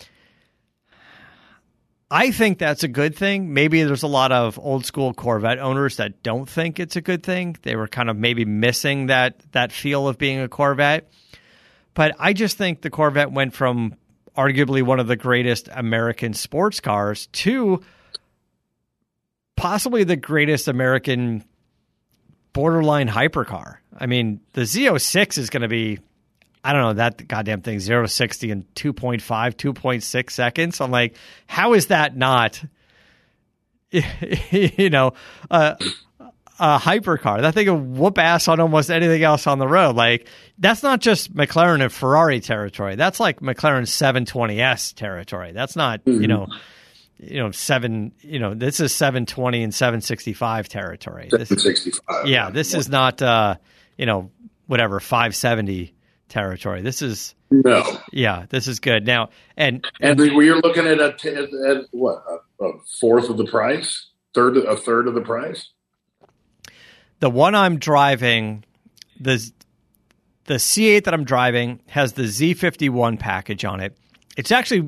I think that's a good thing. Maybe there's a lot of old school Corvette owners that don't think it's a good thing. They were kind of maybe missing that that feel of being a Corvette. But I just think the Corvette went from arguably one of the greatest American sports cars to possibly the greatest American borderline hypercar. I mean, the Z oh six is going to be, I don't know, that goddamn thing, zero to sixty in two point five, two point six seconds. I'm like, how is that not, you know, uh, a hypercar? That thing will whoop ass on almost anything else on the road. Like, that's not just McLaren and Ferrari territory. That's like McLaren seven twenty S territory. That's not, mm-hmm. you know, you know, seven, you know, this is seven twenty and seven sixty-five territory. seven sixty-five. Yeah, this is not, uh, you know, whatever, five seventy territory. This is no, yeah, this is good now. And and we're looking at a at, at what a, a fourth of the price, third a third of the price. The one I'm driving, the the C eight that I'm driving has the Z fifty-one package on it. It's actually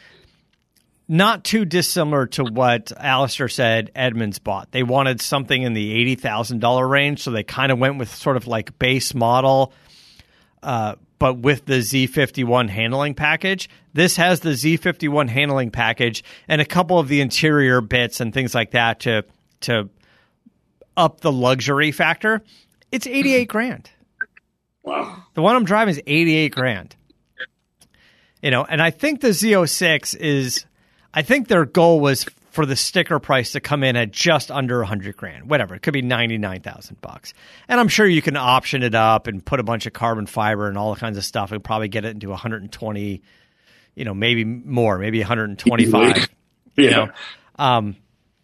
not too dissimilar to what Alistair said Edmunds bought. They wanted something in the eighty thousand dollars range, so they kind of went with sort of like base model. Uh, but with the Z fifty-one handling package. This has the Z fifty-one handling package and a couple of the interior bits and things like that to to up the luxury factor. It's eighty-eight grand. Wow. The one I'm driving is eighty-eight grand. You know, and I think the Z oh six is, I think their goal was for the sticker price to come in at just under one hundred grand, whatever. It could be ninety-nine thousand bucks. And I'm sure you can option it up and put a bunch of carbon fiber and all kinds of stuff and probably get it into one hundred twenty, you know, maybe more, maybe one hundred twenty-five, yeah. you know. Um,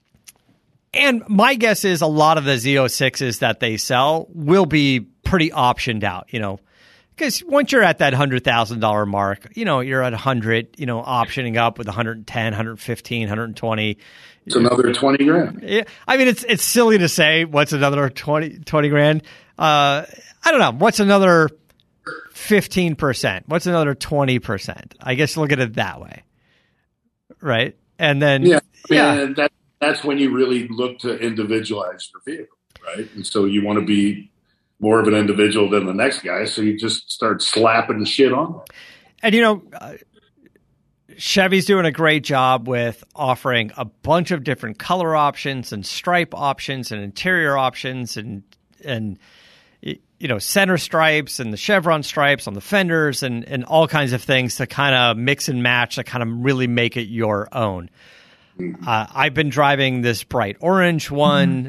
and my guess is a lot of the Z oh sixes that they sell will be pretty optioned out, you know, because once you're at that one hundred thousand dollars mark, you know, you're at one hundred, you know, optioning up with one hundred ten, one hundred fifteen, one hundred twenty. It's another twenty grand. Yeah. I mean, it's it's silly to say what's another twenty, twenty grand. Uh, I don't know. What's another fifteen percent? What's another twenty percent? I guess look at it that way. Right. And then, yeah, yeah. And that, that's when you really look to individualize your vehicle. Right. And so you want to be more of an individual than the next guy, so you just start slapping shit on them. And, you know, uh, Chevy's doing a great job with offering a bunch of different color options and stripe options and interior options and, and you know, center stripes and the chevron stripes on the fenders and, and all kinds of things to kind of mix and match to kind of really make it your own. Mm-hmm. Uh, I've been driving this bright orange one,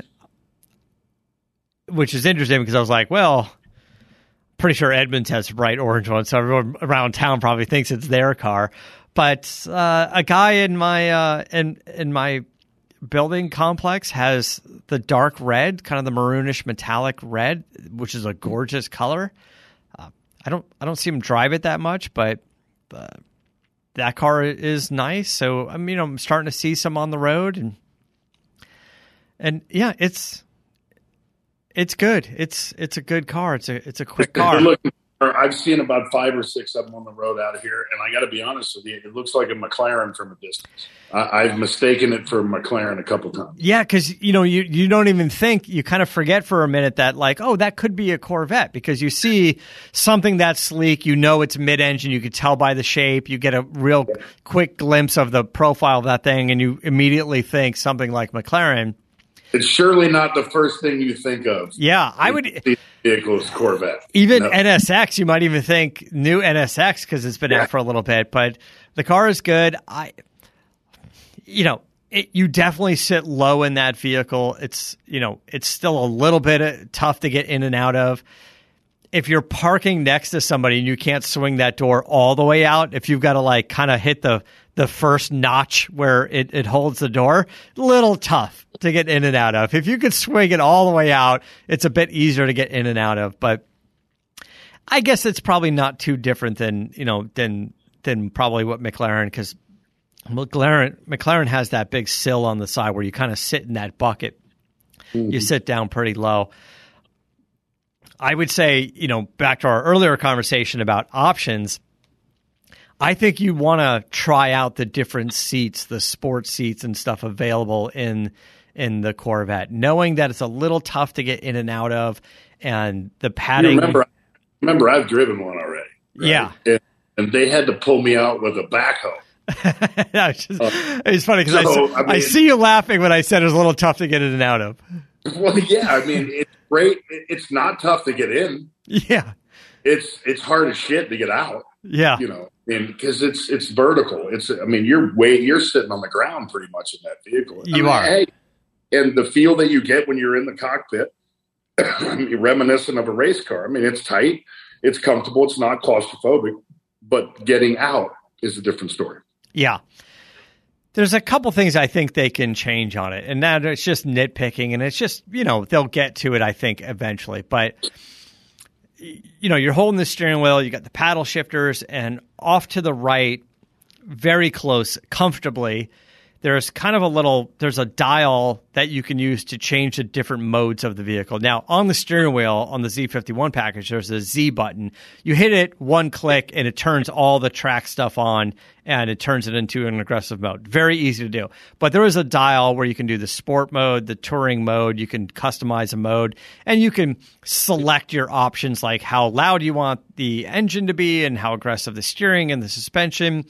mm-hmm. which is interesting because I was like, well, pretty sure Edmunds has a bright orange one, so everyone around town probably thinks it's their car. But uh, a guy in my uh, in in my building complex has the dark red, kind of the maroonish metallic red, which is a gorgeous color. Uh, I don't I don't see him drive it that much, but uh, that car is nice. So I'm you know I'm starting to see some on the road, and and yeah, it's it's good. It's it's a good car. It's a it's a quick car. They're looking, I've seen about five or six of them on the road out here, and I got to be honest with you, it looks like a McLaren from a distance. I, I've mistaken it for a McLaren a couple times. Yeah, because you know you you don't even think, you kind of forget for a minute that like, oh, that could be a Corvette, because you see something that's sleek, you know it's mid-engine, you could tell by the shape, you get a real quick glimpse of the profile of that thing, and you immediately think something like McLaren. It's surely not the first thing you think of. Yeah, I would. Vehicles Corvette. Even no. N S X, you might even think new N S X because it's been yeah. out for a little bit. But the car is good. I, you know, it, you definitely sit low in that vehicle. It's you know, it's still a little bit tough to get in and out of. If you're parking next to somebody and you can't swing that door all the way out, if you've got to like kind of hit the the first notch where it, it holds the door, a little tough to get in and out of. If you could swing it all the way out, it's a bit easier to get in and out of. But I guess it's probably not too different than, you know, than than probably what McLaren, because McLaren McLaren has that big sill on the side where you kind of sit in that bucket. Mm-hmm. You sit down pretty low. I would say, you know, back to our earlier conversation about options, I think you want to try out the different seats, the sports seats and stuff available in in the Corvette, knowing that it's a little tough to get in and out of, and the padding. You remember, remember, I've driven one already. Right? Yeah, and, and they had to pull me out with a backhoe. it's, just, uh, it's funny because so, I, I, mean, I see you laughing when I said it was a little tough to get in and out of. Well, yeah, I mean, it's great. It's not tough to get in. Yeah, it's it's hard as shit to get out. Yeah, you know, and because it's it's vertical. It's I mean, you're way you're sitting on the ground pretty much in that vehicle. You I mean, are, hey, and the feel that you get when you're in the cockpit, reminiscent of a race car. I mean, it's tight, it's comfortable, it's not claustrophobic, but getting out is a different story. Yeah. There's a couple things I think they can change on it, and that it's just nitpicking, and it's just, you know, they'll get to it, I think, eventually. But, you know, you're holding the steering wheel, you got the paddle shifters, and off to the right, very close, comfortably, there's kind of a little, there's a dial that you can use to change the different modes of the vehicle. Now, on the steering wheel, on the Z fifty-one package, there's a Z button. You hit it, one click, and it turns all the track stuff on, and it turns it into an aggressive mode. Very easy to do. But there is a dial where you can do the sport mode, the touring mode, you can customize a mode, and you can select your options like how loud you want the engine to be and how aggressive the steering and the suspension.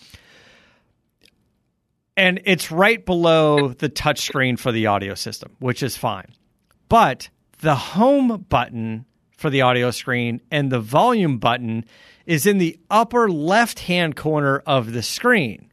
And it's right below the touchscreen for the audio system, which is fine. But the home button for the audio screen and the volume button is in the upper left-hand corner of the screen.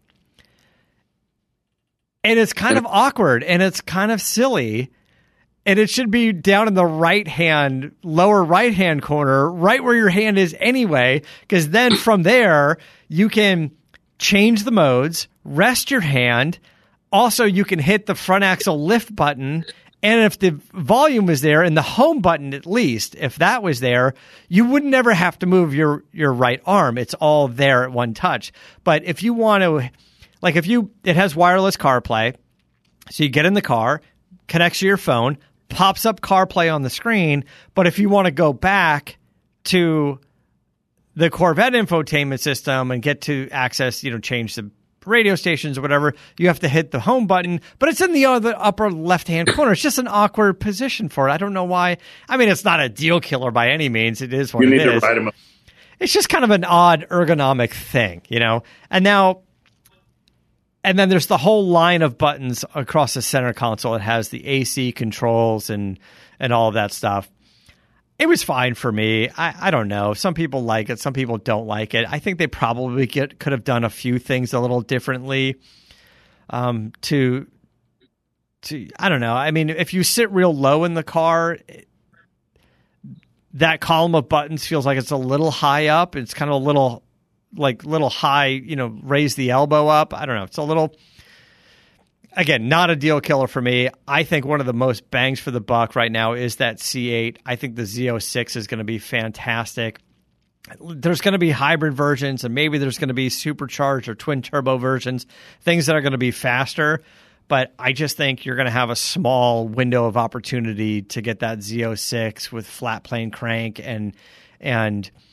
And it's kind of awkward, and it's kind of silly. And it should be down in the right-hand, lower right-hand corner, right where your hand is anyway, because then from there, you can change the modes, rest your hand. Also, you can hit the front axle lift button. And if the volume was there, and the home button at least, if that was there, you would never have to move your, your right arm. It's all there at one touch. But if you want to, like if you, it has wireless CarPlay. So you get in the car, connects to your phone, pops up CarPlay on the screen. But if you want to go back to the Corvette infotainment system and get to access, you know, change the radio stations or whatever, you have to hit the home button, but it's in the other upper left-hand corner. It's just an awkward position for it. I don't know why. I mean, it's not a deal killer by any means. It is what you it need is. To write them up. It's just kind of an odd ergonomic thing, you know? And now, and then there's the whole line of buttons across the center console. It has the A C controls and, and all of that stuff. It was fine for me. I, I don't know. Some people like it. Some people don't like it. I think they probably get, could have done a few things a little differently um, to, to, I don't know. I mean, if you sit real low in the car, it, that column of buttons feels like it's a little high up. It's kind of a little, like little high, you know, raise the elbow up. I don't know. It's a little... Again, not a deal killer for me. I think one of the most bangs for the buck right now is that C eight. I think the Z zero six is going to be fantastic. There's going to be hybrid versions, and maybe there's going to be supercharged or twin turbo versions, things that are going to be faster. But I just think you're going to have a small window of opportunity to get that Z zero six with flat plane crank, and and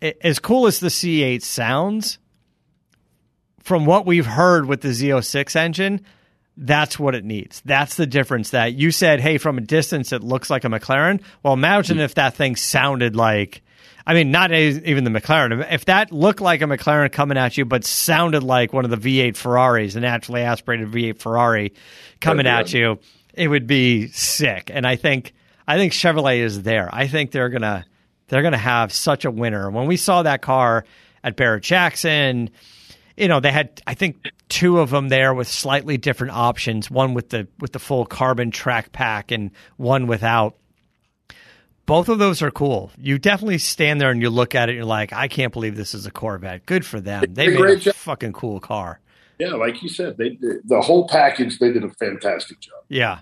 as cool as the C eight sounds, from what we've heard with the Z oh six engine, that's what it needs. That's the difference. That you said, hey, from a distance, it looks like a McLaren. Well, imagine if that thing sounded like, I mean, not even the McLaren. If that looked like a McLaren coming at you, but sounded like one of the V eight Ferraris, a naturally aspirated V eight Ferrari coming at you, it would be sick. And I think I think Chevrolet is there. I think they're gonna they're gonna have such a winner. When we saw that car at Barrett-Jackson, you know, they had, I think, two of them there with slightly different options. One with the with the full carbon track pack, and one without. Both of those are cool. You definitely stand there and you look at it and you're like, I can't believe this is a Corvette. Good for them. They made a, a fucking cool car. Yeah, like you said, they did, the whole package, they did a fantastic job. Yeah.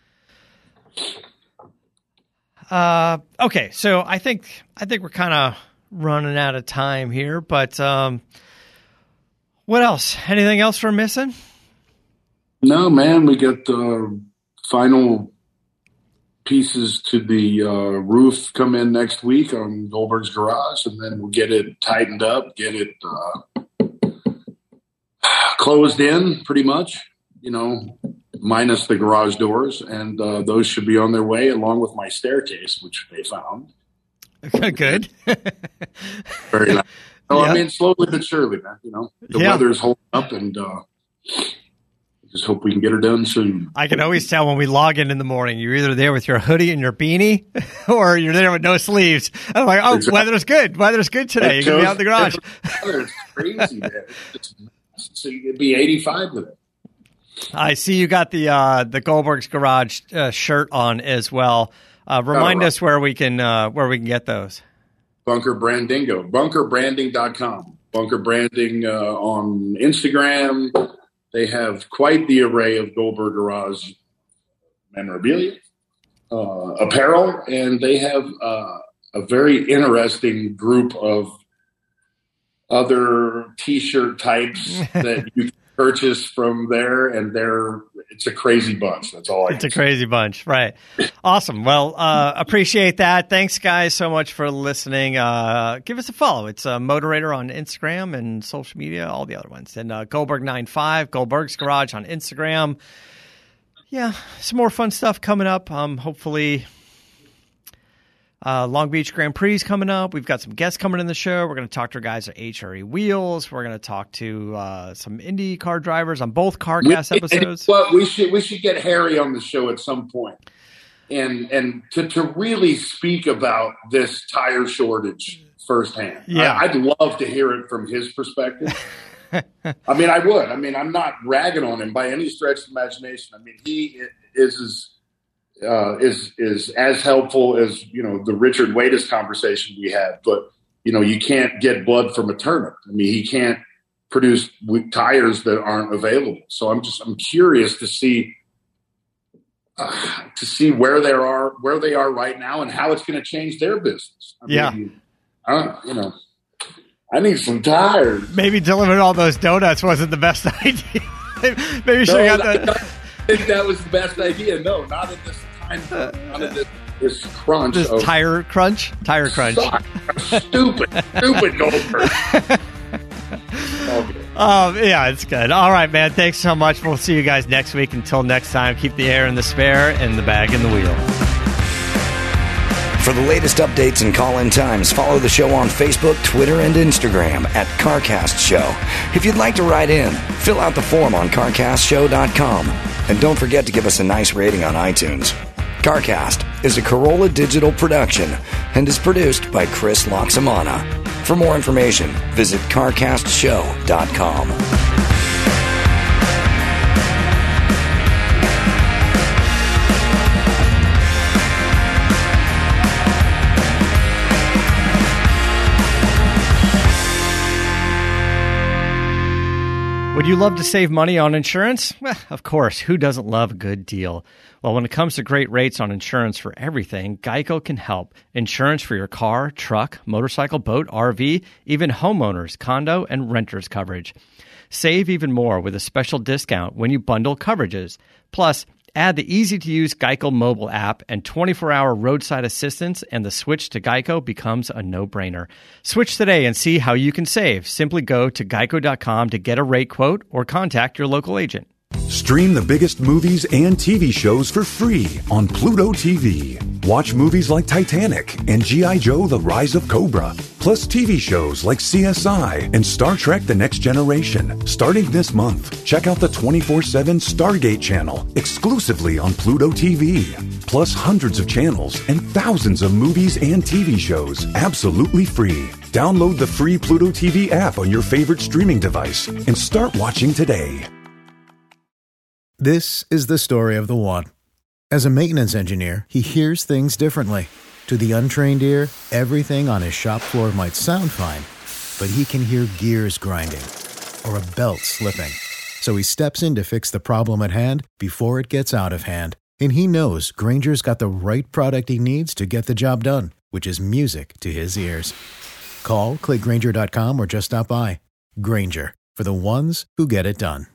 Uh, okay, so I think I think we're kind of running out of time here, but um, what else? Anything else we're missing? No, man, we got the uh, final pieces to the uh, roof come in next week on Goldberg's Garage, and then we'll get it tightened up, get it uh, closed in pretty much, you know, minus the garage doors, and uh, those should be on their way along with my staircase, which they found. Good. Very nice. So, yeah. I mean, slowly but surely, man, you know, the yeah. weather's holding up, and uh, just hope we can get her done soon. I can always tell when we log in in the morning, you're either there with your hoodie and your beanie, or you're there with no sleeves. I'm like, oh, exactly. Weather's good. Weather's good today. You're going to be out in the garage. It's crazy, man. It's, so it'd be eighty-five today. I see you got the uh, the Goldberg's Garage uh, shirt on as well. Uh, remind oh, right. us where we can uh, where we can get those. Bunker Brandingo, bunker branding dot com. Bunker Branding uh, on Instagram. They have quite the array of Goldberg Garage memorabilia, uh, apparel, and they have uh, a very interesting group of other T-shirt types that you can purchase from there, and they're it's a crazy bunch. That's all I It's a crazy bunch, right? Awesome. Well, uh, appreciate that. Thanks, guys, so much for listening. Uh, give us a follow. It's uh, Motorator on Instagram and social media, all the other ones. And uh, Goldberg ninety-five, Goldberg's Garage on Instagram. Yeah, some more fun stuff coming up. Um, hopefully, uh, Long Beach Grand Prix is coming up. We've got some guests coming in the show. We're going to talk to our guys at H R E Wheels. We're going to talk to uh, some Indy car drivers on both CarCast we, episodes. Well, we should we should get Harry on the show at some point, and and to, to really speak about this tire shortage firsthand. Yeah, I, I'd love to hear it from his perspective. I mean, I would. I mean, I'm not ragging on him by any stretch of the imagination. I mean, he is as uh, is is as helpful as, you know, the Richard Waiters conversation we had. But, you know, you can't get blood from a turnip. I mean, he can't produce tires that aren't available. So I'm just I'm curious to see uh, to see where they are where they are right now and how it's going to change their business. I yeah, mean, I don't, you know. I need some tires. Maybe delivering all those donuts wasn't the best idea. Maybe you should no, have got I the. think that was the best idea. No, not at this time. Not at this, this crunch. This of, tire crunch? Tire crunch. Stupid, stupid Goldberg. Okay. Um, yeah, it's good. All right, man. Thanks so much. We'll see you guys next week. Until next time, keep the air in the spare and the bag in the wheel. For the latest updates and call-in times, follow the show on Facebook, Twitter, and Instagram at CarCast Show. If you'd like to write in, fill out the form on car cast show dot com. And don't forget to give us a nice rating on iTunes. CarCast is a Corolla Digital production and is produced by Chris Loxamana. For more information, visit car cast show dot com. Would you love to save money on insurance? Well, of course. Who doesn't love a good deal? Well, when it comes to great rates on insurance for everything, Geico can help. Insurance for your car, truck, motorcycle, boat, R V, even homeowners, condo, and renters coverage. Save even more with a special discount when you bundle coverages. Plus, add the easy-to-use Geico mobile app and twenty-four hour roadside assistance, and the switch to Geico becomes a no-brainer. Switch today and see how you can save. Simply go to geico dot com to get a rate quote or contact your local agent. Stream the biggest movies and T V shows for free on Pluto T V. Watch movies like Titanic and G I. Joe: The Rise of Cobra, plus T V shows like C S I and Star Trek: The Next Generation. Starting this month, check out the twenty-four seven Stargate channel exclusively on Pluto T V. Plus hundreds of channels and thousands of movies and T V shows absolutely free. Download the free Pluto T V app on your favorite streaming device and start watching today. This is the story of the one. As a maintenance engineer, he hears things differently. To the untrained ear, everything on his shop floor might sound fine, but he can hear gears grinding or a belt slipping. So he steps in to fix the problem at hand before it gets out of hand. And he knows Grainger's got the right product he needs to get the job done, which is music to his ears. Call, click Grainger dot com, or just stop by. Grainger, for the ones who get it done.